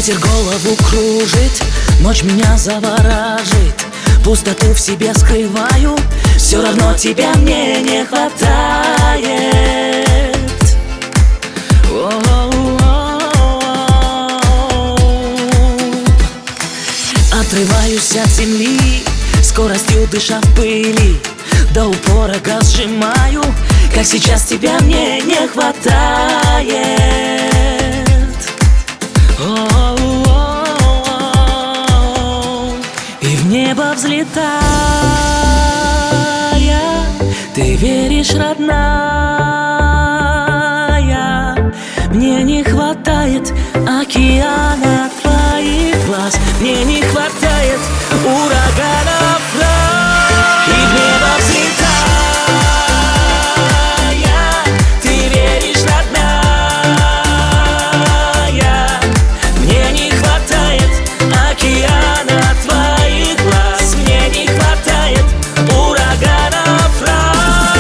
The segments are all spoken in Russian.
Ветер голову кружит, ночь меня завораживает. Пустоту в себе скрываю, все равно тебя мне не хватает. Отрываюсь от земли, скоростью дыша в пыли. До упора газ сжимаю, как сейчас тебя мне не хватает. И в небо взлетая, ты веришь, родная. Мне не хватает океана твоих глаз, мне не хватает ураганов фраз. И в небо взлетая, ты веришь, родная. Мне не хватает океана твоих глаз, мне не хватает ураганов фраз.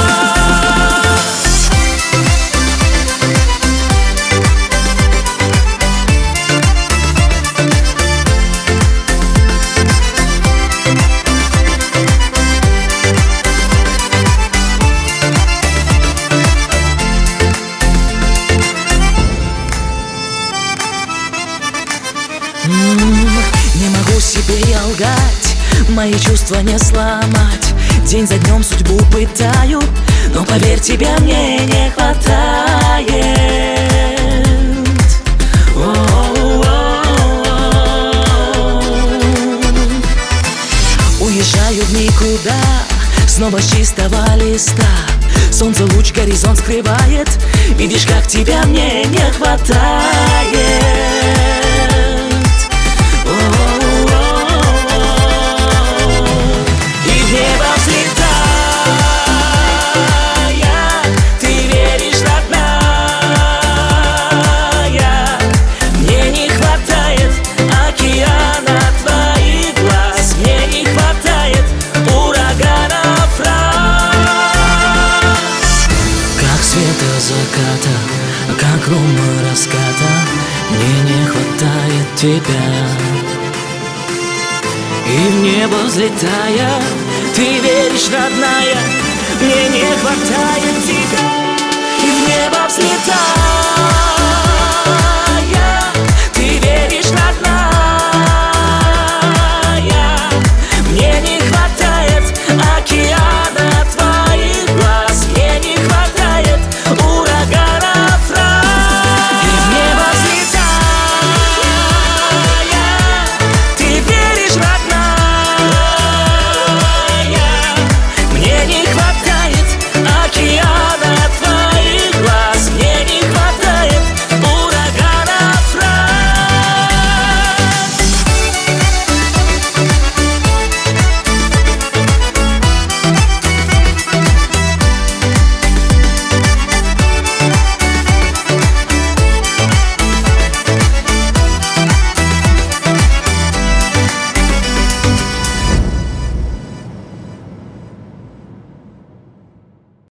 Не могу себе я лгать, мои чувства не сломать. День за днем судьбу пытаю, но поверь, тебя мне не хватает. Уезжаю в никуда, снова с чистого листа. Солнце луч, горизонт скрывает, видишь, как тебя мне не хватает. Заката, как грома раската, мне не хватает тебя. И в небо взлетая, ты веришь, родная, мне не хватает тебя.